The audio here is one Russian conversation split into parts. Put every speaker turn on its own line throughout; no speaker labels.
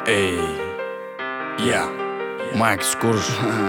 Эй, я, Макс Корж,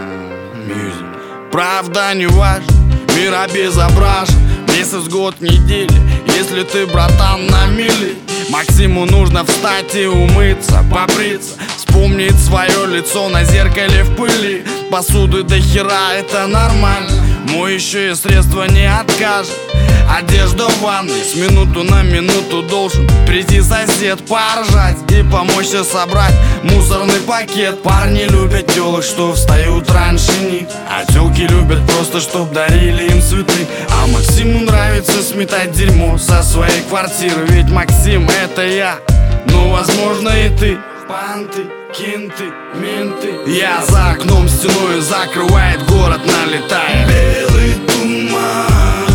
Мьюзик. Правда не важно, мир обезображен. Месяц, год, недели, если ты, братан, на мили. Максиму нужно встать и умыться, побриться, вспомнить свое лицо на зеркале в пыли. Посуды до хера, это нормально, моющее средство не откажет. Одежда в ванной, с минуту на минуту должен прийти сосед, поржать и помочь тебе собрать мусорный пакет. Парни любят телок, что встают раньше них, а телки любят просто, чтоб дарили им цветы. А Максиму нравится сметать дерьмо со своей квартиры. Ведь Максим — это я, ну возможно и ты. Панты, кинты, менты. Я за окном стеной закрывает город, налетает белый туман.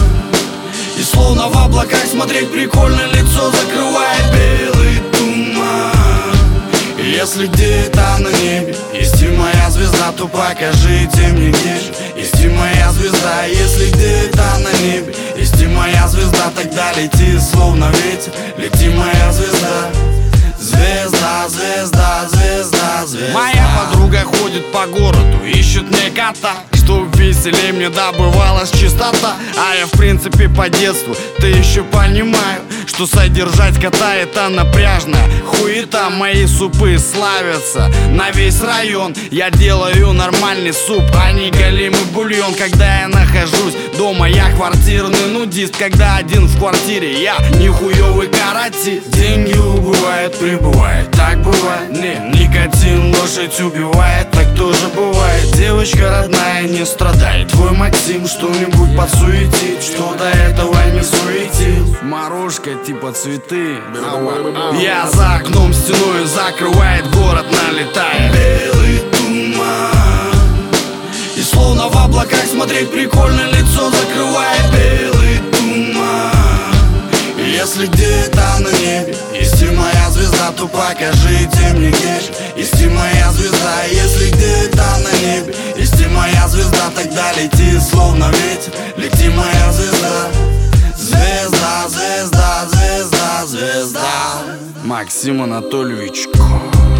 И словно в облаках смотреть прикольно, лицо закрывает белый туман. И если где-то на небе есть и моя звезда, то покажите мне, где же есть и моя звезда. Если где-то на небе есть и моя звезда, тогда лети словно ветер, лети моя звезда. Звезда, звезда, звезда, звезда. Моя подруга ходит по городу, ищет мне кота, чтоб веселее мне добывалась чистота. А я в принципе по детству, ты еще понимаю, что содержать кота — это напряжная хуета. Мои супы славятся на весь район. Я делаю нормальный суп, а не голимый бульон. Когда я нахожусь дома, я квартирный нудист. Когда один в квартире, я нихуёвый каратист. Деньги убывают, прибывает, так бывает. Никотин лошадь убивает, так тоже бывает. Девочка родная, не страдай. Твой Максим что-нибудь подсуетит, что до этого не суетил. Морожка типа цветы. Я за окном стеной закрывает город, налетает белый туман. И словно в облаках смотреть прикольно, лицо закрывает белый туман. И если где-то на небе есть и моя звезда, то покажите мне, где же есть и моя звезда. Если где-то на небе есть и моя звезда, тогда лети словно ветер, лети моя звезда. Звезда, звезда, звезда, звезда. Максим Анатольевич Корж.